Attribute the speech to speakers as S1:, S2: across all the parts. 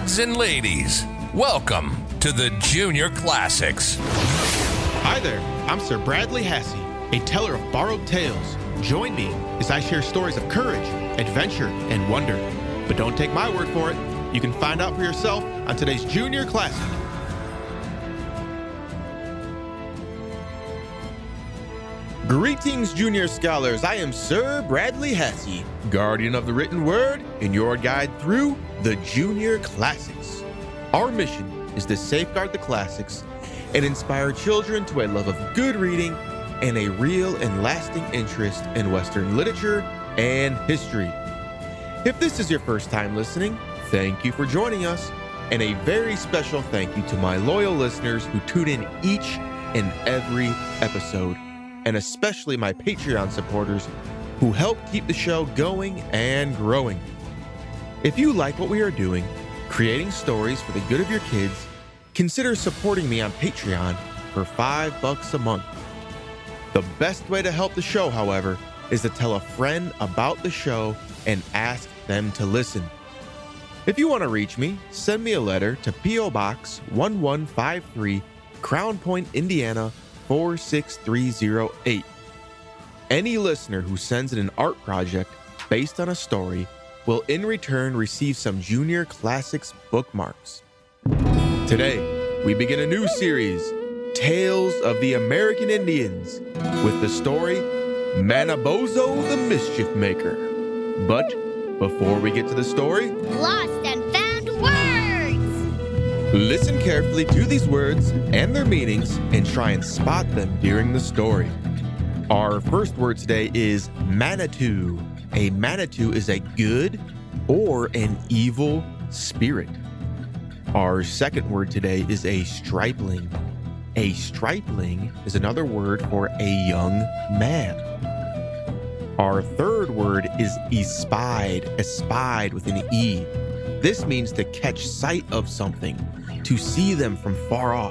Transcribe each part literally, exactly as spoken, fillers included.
S1: Lads and ladies, welcome to the Junior Classics.
S2: Hi there, I'm Sir Bradley Hasse, a teller of borrowed tales. Join me as I share stories of courage, adventure, and wonder. But don't take my word for it. You can find out for yourself on today's Junior Classic. Greetings, Junior Scholars. I am Sir Bradley Hasse, guardian of the written word and your guide through the Junior Classics. Our mission is to safeguard the classics and inspire children to a love of good reading and a real and lasting interest in Western literature and history. If this is your first time listening, thank you for joining us, and a very special thank you to my loyal listeners who tune in each and every episode, and especially my Patreon supporters who help keep the show going and growing. If you like what we are doing, creating stories for the good of your kids, consider supporting me on Patreon for five bucks a month. The best way to help the show, however, is to tell a friend about the show and ask them to listen. If you want to reach me, send me a letter to P O Box one one five three, Crown Point, Indiana four six three zero eight. Any listener who sends in an art project based on a story will in return receive some Junior Classics bookmarks. Today, we begin a new series, Tales of the American Indians, with the story Manabozho the Mischief Maker. But before we get to the story,
S3: Lost and Found Words!
S2: Listen carefully to these words and their meanings and try and spot them during the story. Our first word today is Manitou. A Manitou is a good or an evil spirit. Our second word today is a stripling. A stripling is another word for a young man. Our third word is espied, espied with an E. This means to catch sight of something, to see them from far off.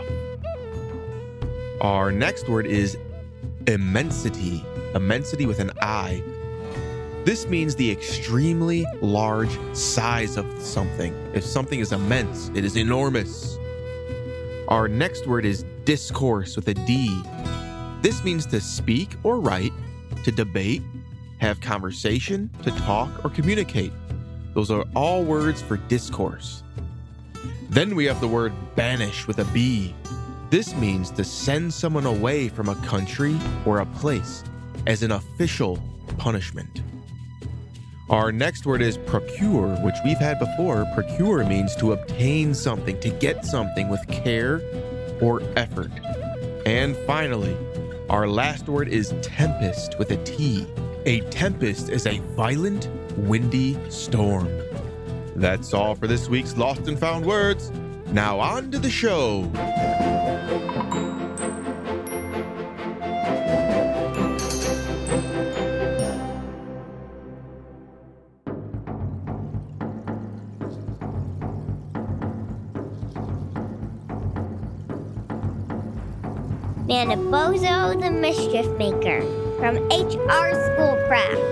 S2: Our next word is immensity, immensity with an I. This means the extremely large size of something. If something is immense, it is enormous. Our next word is discourse with a D. This means to speak or write, to debate, have conversation, to talk, or communicate. Those are all words for discourse. Then we have the word banish with a B. This means to send someone away from a country or a place as an official punishment. Our next word is procure, which we've had before. Procure means to obtain something, to get something with care or effort. And finally, our last word is tempest with a T. A tempest is a violent, windy storm. That's all for this week's Lost and Found Words. Now on to the show.
S3: Manabozho the Mischief Maker from H R Schoolcraft.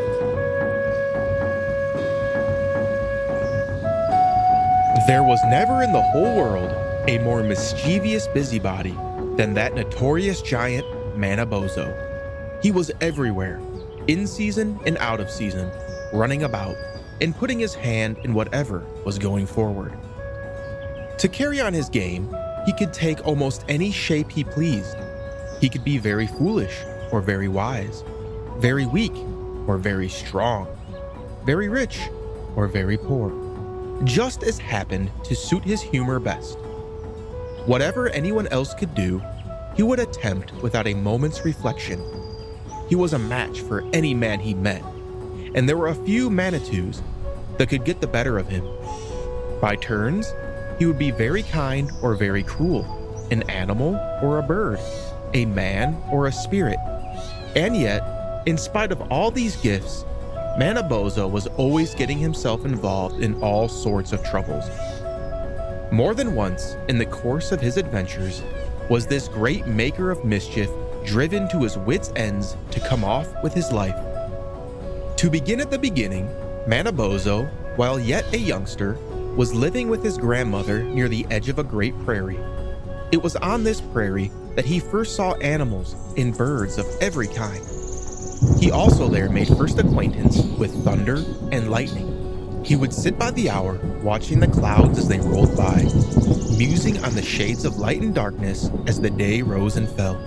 S2: There was never in the whole world a more mischievous busybody than that notorious giant Manabozho. He was everywhere, in season and out of season, running about and putting his hand in whatever was going forward. To carry on his game, he could take almost any shape he pleased. He could be very foolish or very wise, very weak or very strong, very rich or very poor, just as happened to suit his humor best. Whatever anyone else could do, he would attempt without a moment's reflection. He was a match for any man he met, and there were a few Manitous that could get the better of him. By turns, he would be very kind or very cruel, an animal or a bird, a man or a spirit. And yet, in spite of all these gifts, Manabozho was always getting himself involved in all sorts of troubles. More than once, in the course of his adventures, was this great maker of mischief driven to his wits' ends to come off with his life. To begin at the beginning, Manabozho, while yet a youngster, was living with his grandmother near the edge of a great prairie. It was on this prairie that he first saw animals and birds of every kind. He also there made first acquaintance with thunder and lightning. He would sit by the hour, watching the clouds as they rolled by, musing on the shades of light and darkness as the day rose and fell.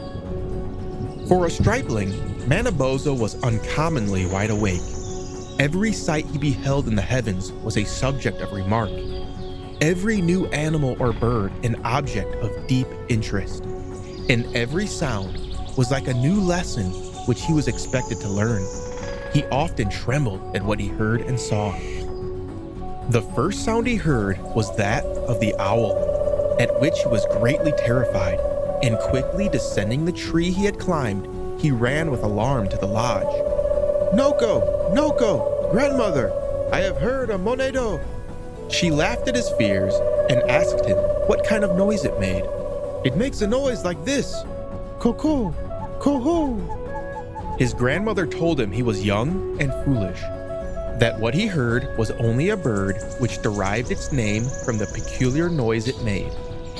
S2: For a stripling, Manabozho was uncommonly wide awake. Every sight he beheld in the heavens was a subject of remark. Every new animal or bird an object of deep interest. And every sound was like a new lesson which he was expected to learn. He often trembled at what he heard and saw. The first sound he heard was that of the owl, at which he was greatly terrified, and quickly descending the tree he had climbed, he ran with alarm to the lodge.
S4: Noko! Noko! Grandmother! I have heard a monedo!
S2: She laughed at his fears and asked him what kind of noise it made.
S4: It makes a noise like this. Koko! Koho!
S2: His grandmother told him he was young and foolish, that what he heard was only a bird which derived its name from the peculiar noise it made.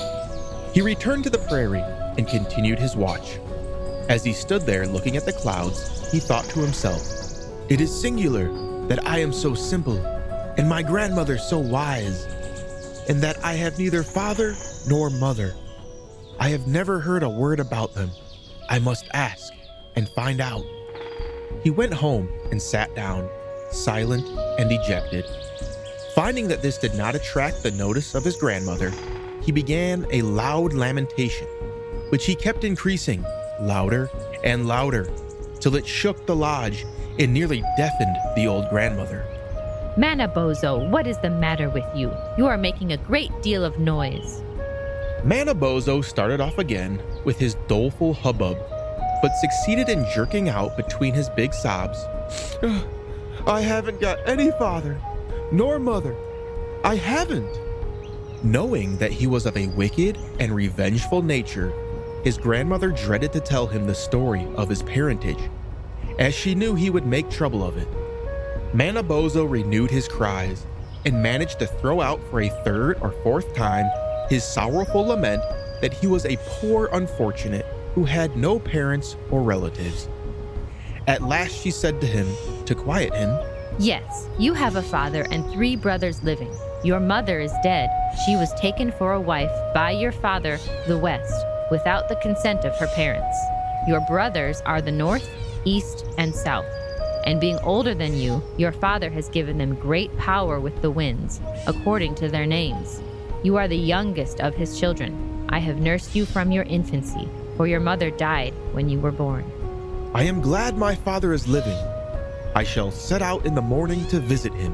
S2: He returned to the prairie and continued his watch. As he stood there looking at the clouds, he thought to himself,
S4: "It is singular that I am so simple, and my grandmother so wise, and that I have neither father nor mother. I have never heard a word about them. I must ask and find out."
S2: He went home and sat down, silent and dejected. Finding that this did not attract the notice of his grandmother, he began a loud lamentation, which he kept increasing, louder and louder, till it shook the lodge and nearly deafened the old grandmother.
S5: Manabozho, what is the matter with you? You are making a great deal of noise.
S2: Manabozho started off again with his doleful hubbub, but succeeded in jerking out between his big sobs,
S4: I haven't got any father, nor mother. I haven't.
S2: Knowing that he was of a wicked and revengeful nature, his grandmother dreaded to tell him the story of his parentage, as she knew he would make trouble of it. Manabozho renewed his cries and managed to throw out for a third or fourth time his sorrowful lament that he was a poor unfortunate who had no parents or relatives. At last she said to him, to quiet him,
S5: Yes, you have a father and three brothers living. Your mother is dead. She was taken for a wife by your father, the West, without the consent of her parents. Your brothers are the North, East, and South. And being older than you, your father has given them great power with the winds, according to their names. You are the youngest of his children. I have nursed you from your infancy, for your mother died when you were born.
S4: I am glad my father is living. I shall set out in the morning to visit him.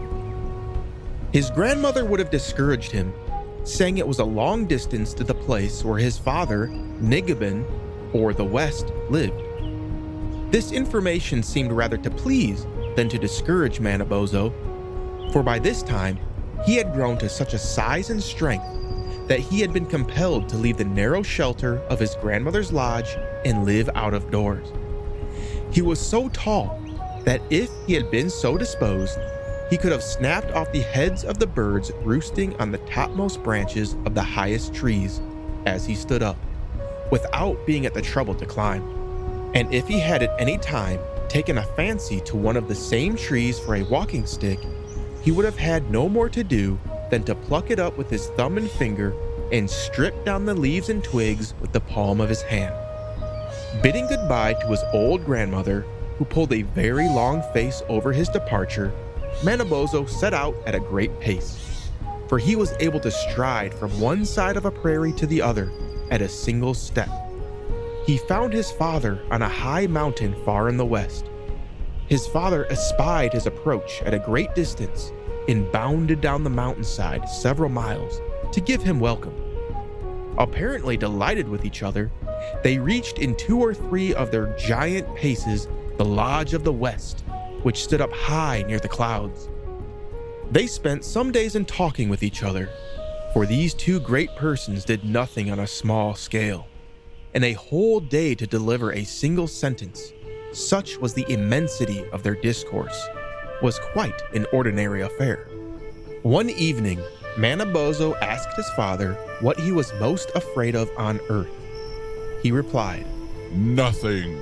S2: His grandmother would have discouraged him, saying it was a long distance to the place where his father, Nigabin, or the West, lived. This information seemed rather to please than to discourage Manabozho, for by this time he had grown to such a size and strength that he had been compelled to leave the narrow shelter of his grandmother's lodge and live out of doors. He was so tall that if he had been so disposed, he could have snapped off the heads of the birds roosting on the topmost branches of the highest trees as he stood up, without being at the trouble to climb. And if he had at any time taken a fancy to one of the same trees for a walking stick, he would have had no more to do than to pluck it up with his thumb and finger and strip down the leaves and twigs with the palm of his hand. Bidding goodbye to his old grandmother, who pulled a very long face over his departure, Manabozho set out at a great pace, for he was able to stride from one side of a prairie to the other at a single step. He found his father on a high mountain far in the west. His father espied his approach at a great distance and bounded down the mountainside several miles to give him welcome. Apparently delighted with each other, they reached in two or three of their giant paces the Lodge of the West, which stood up high near the clouds. They spent some days in talking with each other, for these two great persons did nothing on a small scale, and a whole day to deliver a single sentence, such was the immensity of their discourse, was quite an ordinary affair.
S4: One evening, Manabozho asked his father what he was most afraid of on earth. He replied,
S6: Nothing.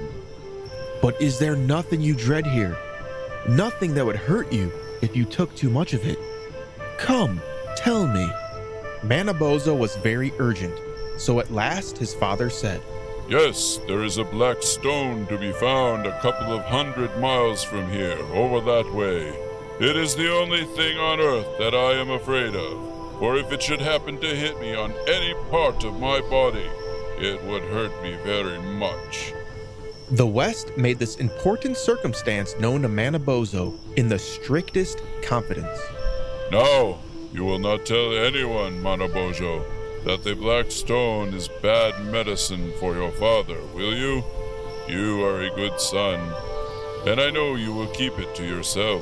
S4: But is there nothing you dread here? Nothing that would hurt you if you took too much of it? Come, tell me. Manabozho was very urgent, so at last his father said,
S6: Yes, there is a black stone to be found a couple of hundred miles from here, over that way. It is the only thing on earth that I am afraid of, for if it should happen to hit me on any part of my body, it would hurt me very much.
S4: The West made this important circumstance known to Manabozho in the strictest confidence.
S6: Now, you will not tell anyone, Manabozho, that the black stone is bad medicine for your father, will you? You are a good son, and I know you will keep it to yourself.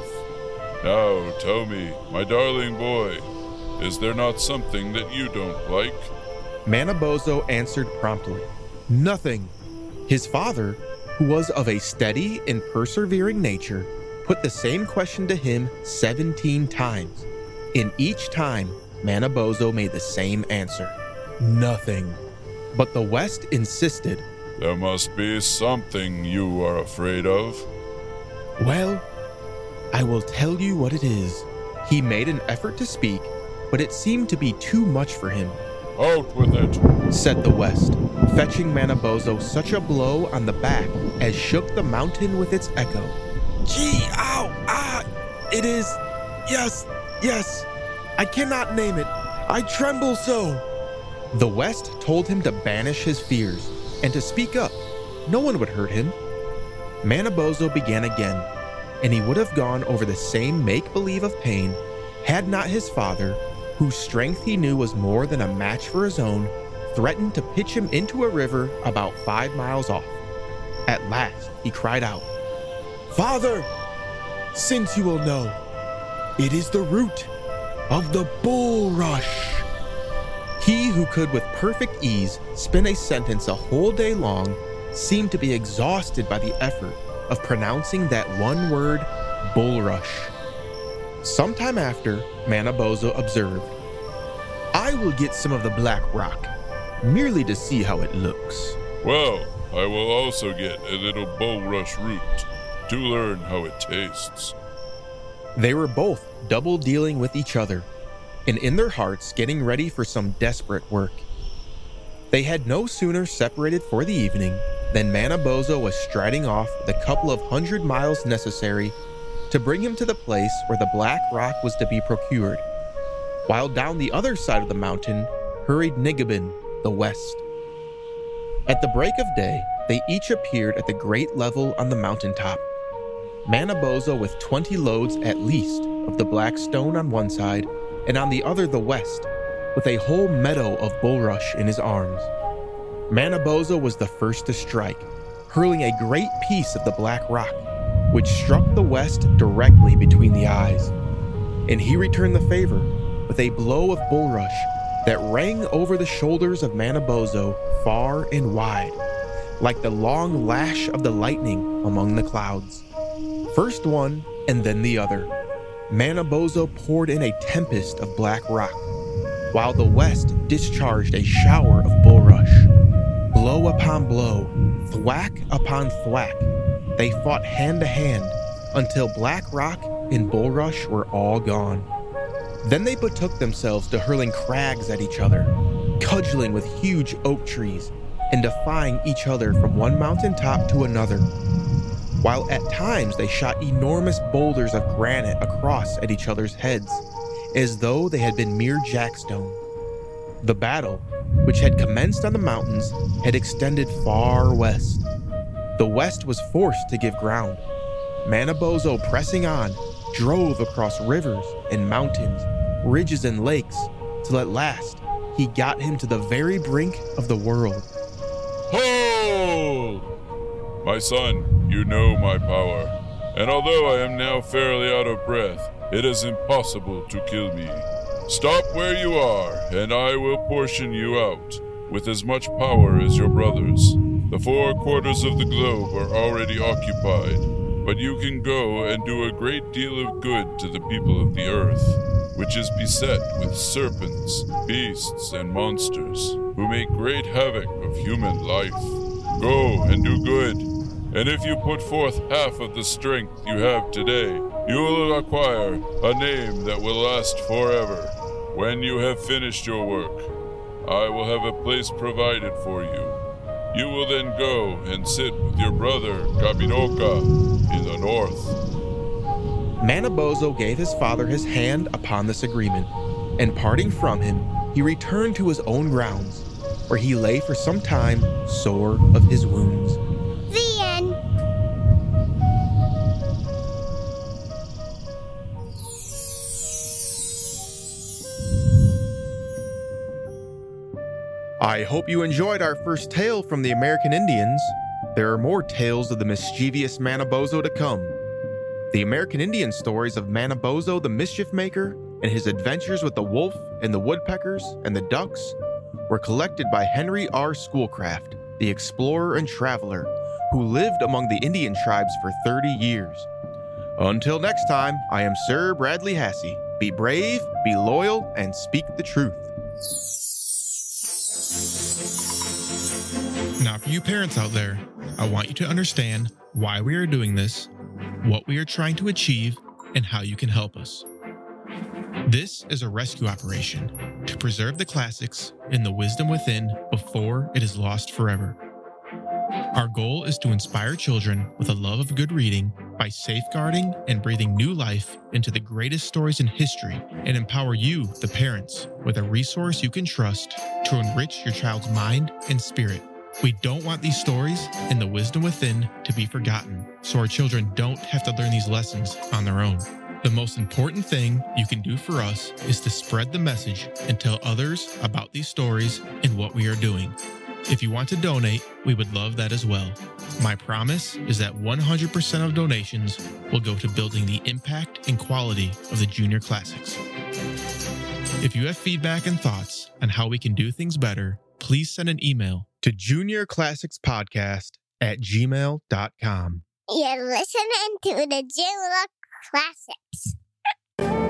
S6: Now, tell me, my darling boy, is there not something that you don't like?
S4: Manabozho answered promptly, Nothing. His father, who was of a steady and persevering nature, put the same question to him seventeen times. In each time, Manabozho made the same answer, Nothing. But the West insisted,
S6: There must be something you are afraid of.
S4: Well, I will tell you what it is. He made an effort to speak, but it seemed to be too much for him.
S6: Out with it,
S4: said the West, fetching Manabozho such a blow on the back as shook the mountain with its echo. Gee, ow, ah, it is, yes, yes, I cannot name it. I tremble so. The West told him to banish his fears and to speak up. No one would hurt him. Manabozho began again, and he would have gone over the same make-believe of pain had not his father, whose strength he knew was more than a match for his own, threatened to pitch him into a river about five miles off. At last, he cried out, Father, since you will know, it is the root of the bulrush. He who could with perfect ease spin a sentence a whole day long seemed to be exhausted by the effort of pronouncing that one word, bulrush. Sometime after, Manabozho observed, I will get some of the black rock, merely to see how it looks.
S6: Well, I will also get a little bulrush root to learn how it tastes.
S4: They were both double-dealing with each other, and in their hearts getting ready for some desperate work. They had no sooner separated for the evening than Manabozho was striding off the couple of hundred miles necessary to bring him to the place where the black rock was to be procured, while down the other side of the mountain hurried Nigabin, the West. At the break of day, they each appeared at the great level on the mountaintop. Manabozho with twenty loads at least of the black stone on one side, and on the other the West, with a whole meadow of bulrush in his arms. Manabozho was the first to strike, hurling a great piece of the black rock, which struck the West directly between the eyes. And he returned the favor with a blow of bulrush that rang over the shoulders of Manabozho far and wide, like the long lash of the lightning among the clouds. First one and then the other, Manabozho poured in a tempest of black rock, while the West discharged a shower of bulrush. Blow upon blow, thwack upon thwack, they fought hand to hand until black rock and bulrush were all gone. Then they betook themselves to hurling crags at each other, cudgeling with huge oak trees, and defying each other from one mountaintop to another, while at times they shot enormous boulders of granite across at each other's heads, as though they had been mere jackstone. The battle, which had commenced on the mountains, had extended far west. The West was forced to give ground. Manabozho, pressing on, drove across rivers and mountains, ridges and lakes, till at last he got him to the very brink of the world.
S6: Hold! My son, you know my power, and although I am now fairly out of breath, it is impossible to kill me. Stop where you are, and I will portion you out with as much power as your brothers. The four quarters of the globe are already occupied, but you can go and do a great deal of good to the people of the earth. which is beset with serpents, beasts, and monsters, who make great havoc of human life. Go and do good, and if you put forth half of the strength you have today, you will acquire a name that will last forever. When you have finished your work, I will have a place provided for you. You will then go and sit with your brother Kabinoka in the north.
S2: Manabozho gave his father his hand upon this agreement, and parting from him, he returned to his own grounds, where he lay for some time sore of his wounds.
S3: The end.
S2: I hope you enjoyed our first tale from the American Indians. There are more tales of the mischievous Manabozho to come. The American Indian stories of Manabozho the Mischief Maker and his adventures with the wolf and the woodpeckers and the ducks were collected by Henry R. Schoolcraft, the explorer and traveler who lived among the Indian tribes for thirty years. Until next time, I am Sir Bradley Hassey. Be brave, be loyal, and speak the truth.
S4: Now, for you parents out there, I want you to understand why we are doing this, what we are trying to achieve, and how you can help us. This is a rescue operation to preserve the classics and the wisdom within before it is lost forever. Our goal is to inspire children with a love of good reading by safeguarding and breathing new life into the greatest stories in history, and empower you, the parents, with a resource you can trust to enrich your child's mind and spirit. We don't want these stories and the wisdom within to be forgotten, so our children don't have to learn these lessons on their own. The most important thing you can do for us is to spread the message and tell others about these stories and what we are doing. If you want to donate, we would love that as well. My promise is that one hundred percent of donations will go to building the impact and quality of the Junior Classics. If you have feedback and thoughts on how we can do things better, please send an email to junior classics podcast at gmail dot com.
S3: You're listening to the Junior Classics.